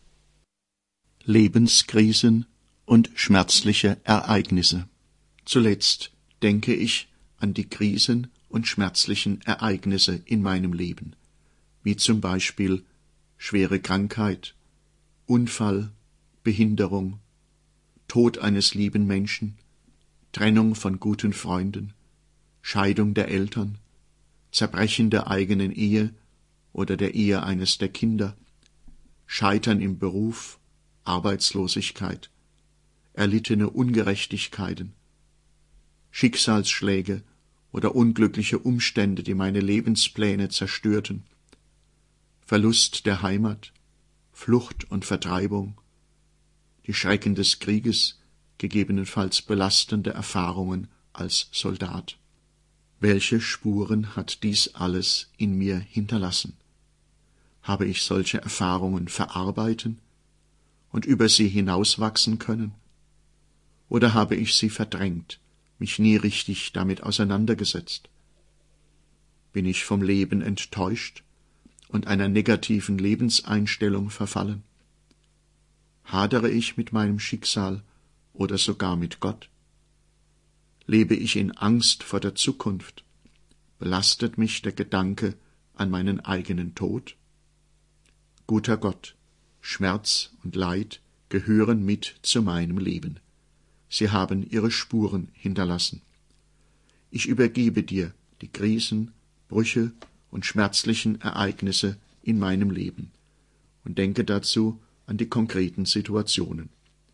Lebenskrisen und schmerzliche Ereignisse. Zuletzt denke ich an die Krisen und schmerzlichen Ereignisse in meinem Leben, wie zum Beispiel schwere Krankheit, Unfall, Behinderung, Tod eines lieben Menschen, Trennung von guten Freunden, Scheidung der Eltern, Zerbrechen der eigenen Ehe oder der Ehe eines der Kinder, Scheitern im Beruf, Arbeitslosigkeit, erlittene Ungerechtigkeiten, Schicksalsschläge oder unglückliche Umstände, die meine Lebenspläne zerstörten, Verlust der Heimat, Flucht und Vertreibung, die Schrecken des Krieges, gegebenenfalls belastende Erfahrungen als Soldat. Welche Spuren hat dies alles in mir hinterlassen? Habe ich solche Erfahrungen verarbeiten und über sie hinauswachsen können? Oder habe ich sie verdrängt, mich nie richtig damit auseinandergesetzt? Bin ich vom Leben enttäuscht und einer negativen Lebenseinstellung verfallen? Hadere ich mit meinem Schicksal oder sogar mit Gott? Lebe ich in Angst vor der Zukunft? Belastet mich der Gedanke an meinen eigenen Tod? Guter Gott, Schmerz und Leid gehören mit zu meinem Leben. Sie haben ihre Spuren hinterlassen. Ich übergebe dir die Krisen, Brüche und schmerzlichen Ereignisse in meinem Leben und denke dazu an die konkreten Situationen.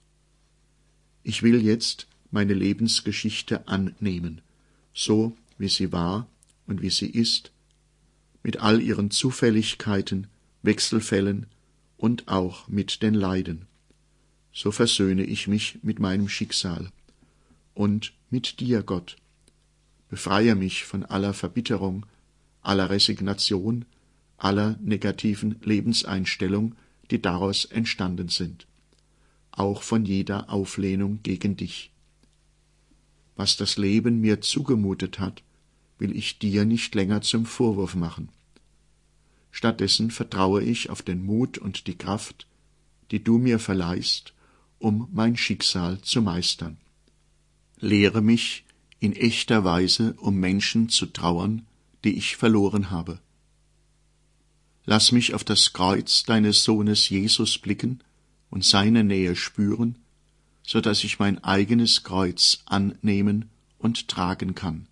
Ich will jetzt meine Lebensgeschichte annehmen, so wie sie war und wie sie ist, mit all ihren Zufälligkeiten, Wechselfällen und auch mit den Leiden. So versöhne ich mich mit meinem Schicksal und mit dir, Gott. Befreie mich von aller Verbitterung, aller Resignation, aller negativen Lebenseinstellung, die daraus entstanden sind, auch von jeder Auflehnung gegen dich. Was das Leben mir zugemutet hat, will ich dir nicht länger zum Vorwurf machen. Stattdessen vertraue ich auf den Mut und die Kraft, die du mir verleihst, um mein Schicksal zu meistern. Lehre mich, in echter Weise um Menschen zu trauern, die ich verloren habe. Lass mich auf das Kreuz deines Sohnes Jesus blicken und seine Nähe spüren, so dass ich mein eigenes Kreuz annehmen und tragen kann.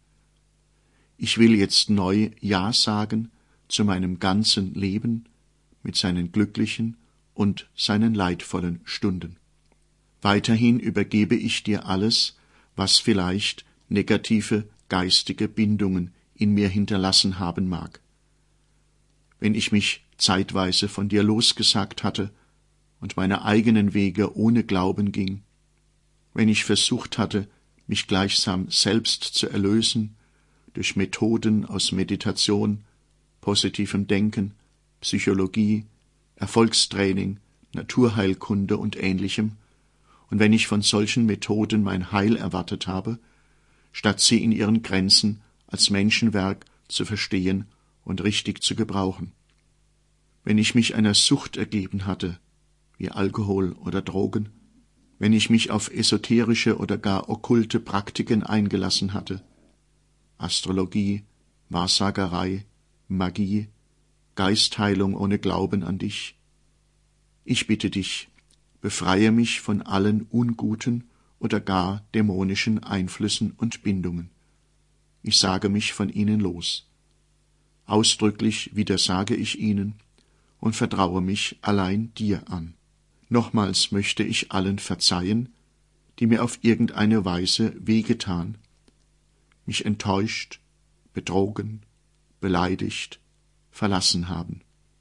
Ich will jetzt neu Ja sagen zu meinem ganzen Leben mit seinen glücklichen und seinen leidvollen Stunden. Weiterhin übergebe ich dir alles, was vielleicht negative geistige Bindungen in mir hinterlassen haben mag. Wenn ich mich zeitweise von dir losgesagt hatte und meine eigenen Wege ohne Glauben ging, wenn ich versucht hatte, mich gleichsam selbst zu erlösen durch Methoden aus Meditation, positivem Denken, Psychologie, Erfolgstraining, Naturheilkunde und Ähnlichem, und wenn ich von solchen Methoden mein Heil erwartet habe, statt sie in ihren Grenzen als Menschenwerk zu verstehen und richtig zu gebrauchen. Wenn ich mich einer Sucht ergeben hatte, wie Alkohol oder Drogen, wenn ich mich auf esoterische oder gar okkulte Praktiken eingelassen hatte, Astrologie, Wahrsagerei, Magie, Geistheilung ohne Glauben an dich. Ich bitte dich, befreie mich von allen unguten oder gar dämonischen Einflüssen und Bindungen. Ich sage mich von ihnen los. Ausdrücklich widersage ich ihnen und vertraue mich allein dir an. Nochmals möchte ich allen verzeihen, die mir auf irgendeine Weise wehgetan, mich enttäuscht, betrogen, beleidigt, verlassen haben.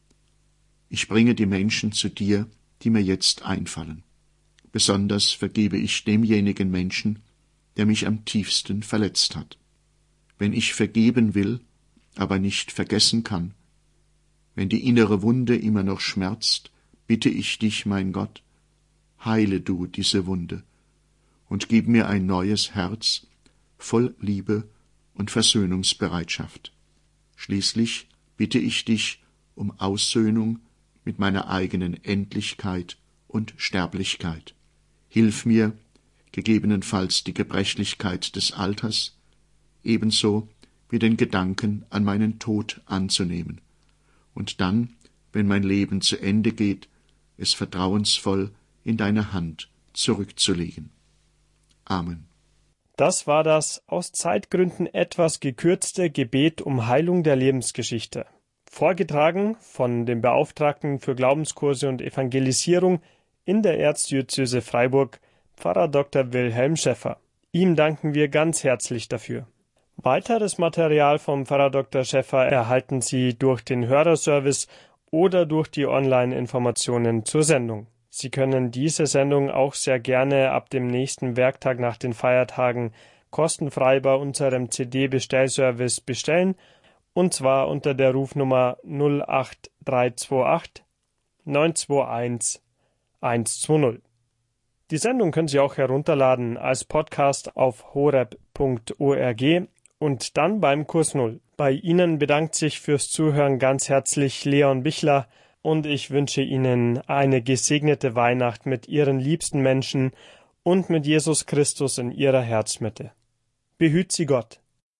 Ich bringe die Menschen zu dir, die mir jetzt einfallen. Besonders vergebe ich demjenigen Menschen, der mich am tiefsten verletzt hat. Wenn ich vergeben will, aber nicht vergessen kann, wenn die innere Wunde immer noch schmerzt, bitte ich dich, mein Gott, heile du diese Wunde und gib mir ein neues Herz voll Liebe und Versöhnungsbereitschaft. Schließlich bitte ich dich um Aussöhnung mit meiner eigenen Endlichkeit und Sterblichkeit. Hilf mir, gegebenenfalls die Gebrechlichkeit des Alters, ebenso wie den Gedanken an meinen Tod anzunehmen und dann, wenn mein Leben zu Ende geht, es vertrauensvoll in deine Hand zurückzulegen. Amen. Das war das aus Zeitgründen etwas gekürzte Gebet um Heilung der Lebensgeschichte. Vorgetragen von dem Beauftragten für Glaubenskurse und Evangelisierung in der Erzdiözese Freiburg, Pfarrer Doktor Wilhelm Schäffer. Ihm danken wir ganz herzlich dafür. Weiteres Material vom Pfarrer Doktor Schäffer erhalten Sie durch den Hörerservice oder durch die Online-Informationen zur Sendung. Sie können diese Sendung auch sehr gerne ab dem nächsten Werktag nach den Feiertagen kostenfrei bei unserem C D-Bestellservice bestellen, und zwar unter der Rufnummer null acht drei zwei acht neun zwei eins eins zwei null. Die Sendung können Sie auch herunterladen als Podcast auf horeb punkt org und dann beim Kurs Null. Bei Ihnen bedankt sich fürs Zuhören ganz herzlich Leon Bichler. und ich wünsche Ihnen eine gesegnete Weihnacht mit Ihren liebsten Menschen und mit Jesus Christus in Ihrer Herzmitte. Behüt Sie Gott.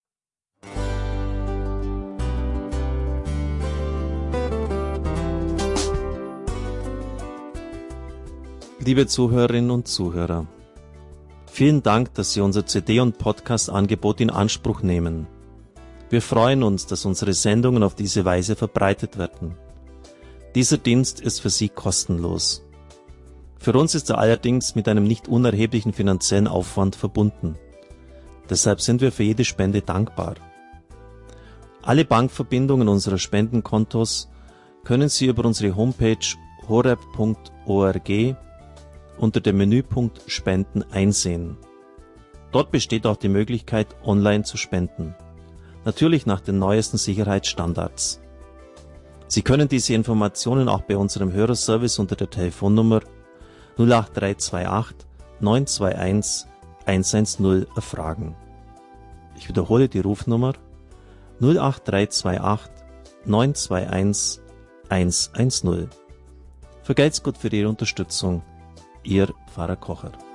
Liebe Zuhörerinnen und Zuhörer, vielen Dank, dass Sie unser C D- und Podcast-Angebot in Anspruch nehmen. Wir freuen uns, dass unsere Sendungen auf diese Weise verbreitet werden. Dieser Dienst ist für Sie kostenlos. Für uns ist er allerdings mit einem nicht unerheblichen finanziellen Aufwand verbunden. Deshalb sind wir für jede Spende dankbar. Alle Bankverbindungen unserer Spendenkontos können Sie über unsere Homepage horeb punkt org unter dem Menüpunkt Spenden einsehen. Dort besteht auch die Möglichkeit, online zu spenden. Natürlich nach den neuesten Sicherheitsstandards. Sie können diese Informationen auch bei unserem Hörerservice unter der Telefonnummer null acht drei zwei acht neun zwei eins eins eins null erfragen. Ich wiederhole die Rufnummer null acht drei zwei acht neun zwei eins eins eins null. Vergelt's Gott für Ihre Unterstützung. Ihr Pfarrer Kocher.